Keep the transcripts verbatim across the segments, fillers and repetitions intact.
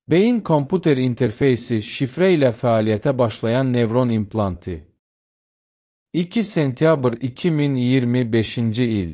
Beyin-komputer interfeysi şifrə ilə fəaliyyətə başlayan nevron implantı. iki sentyabr iki min iyirmi beşinci il.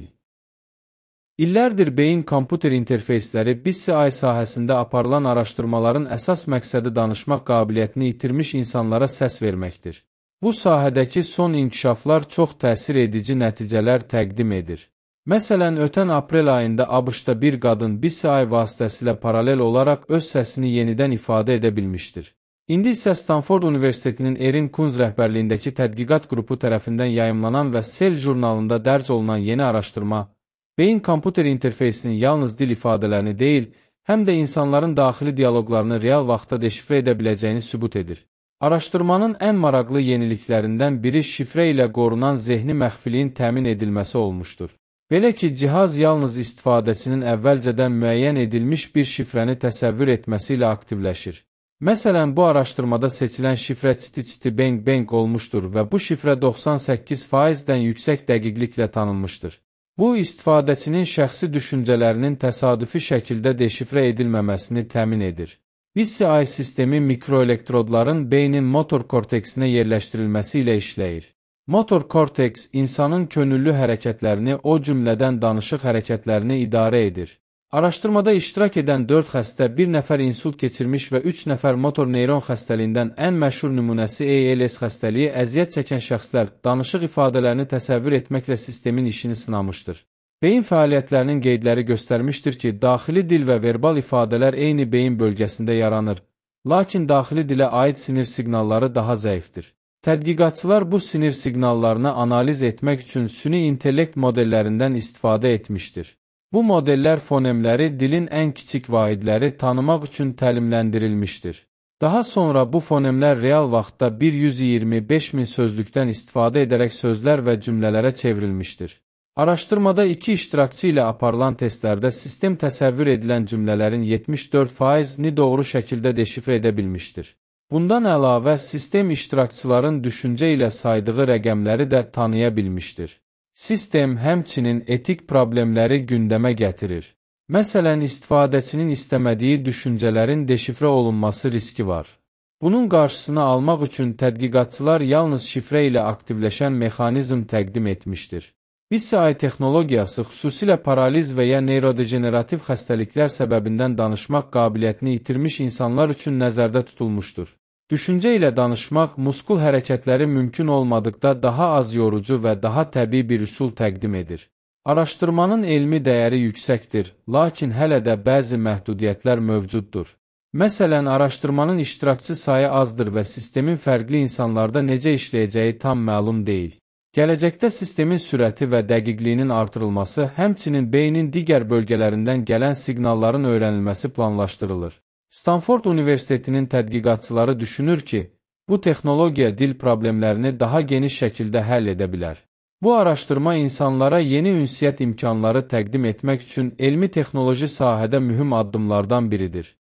İllərdir beyin-komputer interfeysləri B I S sahəsində aparılan araşdırmaların əsas məqsədi danışmaq qabiliyyətini itirmiş insanlara səs verməkdir. Bu sahədəki son inkişaflar çox təsir edici nəticələr təqdim edir. Məsələn, ötən aprel ayında ABŞ-da bir qadın B I S vasitəsilə paralel olaraq öz səsini yenidən ifadə edə bilmişdir. İndi isə Stanford Universitetinin Erin Kunz rəhbərliyindəki tədqiqat qrupu tərəfindən yayımlanan və Cell jurnalında dərc olunan yeni araşdırma, beyin-komputer interfeysinin yalnız dil ifadələrini deyil, həm də insanların daxili dialoqlarını real vaxtda deşifrə edə biləcəyini sübut edir. Araşdırmanın ən maraqlı yeniliklərindən biri şifrə ilə qorunan zehni məxfiliyin təmin edilməsi olmuşdur. Belə ki, cihaz yalnız istifadəçinin əvvəlcədən müəyyən edilmiş bir şifrəni təsəvvür etməsi ilə aktivləşir. Məsələn, bu araşdırmada seçilən şifrə çiti-çiti bang-bang olmuşdur və bu şifrə doxsan səkkiz faizdən yüksək dəqiqliklə tanınmışdır. Bu, istifadəçinin şəxsi düşüncələrinin təsadüfi şəkildə deşifrə edilməməsini təmin edir. B I S sistemi mikroelektrodların beynin motor korteksinə yerləşdirilməsi ilə işləyir. Motor korteks insanın könüllü hərəkətlərini, o cümlədən danışıq hərəkətlərini idarə edir. Araşdırmada iştirak edən dörd xəstə, bir nəfər insult keçirmiş və üç nəfər motor neyron xəstəliyindən ən məşhur nümunəsi A L S xəstəliyi əziyyət çəkən şəxslər danışıq ifadələrini təsəvvür etməklə sistemin işini sınamışdır. Beyin fəaliyyətlərinin qeydləri göstərmişdir ki, daxili dil və verbal ifadələr eyni beyin bölgəsində yaranır, lakin daxili dilə aid sinir siqnalları daha zəifdir. Tədqiqatçılar bu sinir siqnallarını analiz etmək üçün süni intellekt modellərindən istifadə etmişdir. Bu modellər fonemləri, dilin ən kiçik vahidləri tanımaq üçün təlimləndirilmişdir. Daha sonra bu fonemlər real vaxtda bir yüz iyirmi beş min sözlükdən istifadə edərək sözlər və cümlələrə çevrilmişdir. Araşdırmada iki iştirakçı ilə aparılan testlərdə sistem təsəvvür edilən cümlələrin yetmiş dörd faizini doğru şəkildə deşifrə edə bilmişdir. Bundan əlavə, sistem iştirakçıların düşüncə ilə saydığı rəqəmləri də tanıya bilmişdir. Sistem həmçinin etik problemləri gündəmə gətirir. Məsələn, istifadəçinin istəmədiyi düşüncələrin deşifrə olunması riski var. Bunun qarşısını almaq üçün tədqiqatçılar yalnız şifrə ilə aktivləşən mexanizm təqdim etmişdir. B I S texnologiyası xüsusilə paraliz və ya neyrodegenerativ xəstəliklər səbəbindən danışmaq qabiliyyətini itirmiş insanlar üçün nəzərdə tutulmuşdur. Düşüncə ilə danışmaq, muskul hərəkətləri mümkün olmadıqda daha az yorucu və daha təbii bir üsul təqdim edir. Araşdırmanın elmi dəyəri yüksəkdir, lakin hələ də bəzi məhdudiyyətlər mövcuddur. Məsələn, araşdırmanın iştirakçı sayı azdır və sistemin fərqli insanlarda necə işləyəcəyi tam məlum deyil. Gələcəkdə sistemin sürəti və dəqiqliyinin artırılması, həmçinin beynin digər bölgələrindən gələn siqnalların öyrənilməsi planlaşdırılır. Stanford Universitetinin tədqiqatçıları düşünür ki, bu texnologiya dil problemlərini daha geniş şəkildə həll edə bilər. Bu araşdırma insanlara yeni ünsiyyət imkanları təqdim etmək üçün elmi texnoloji sahədə mühüm addımlardan biridir.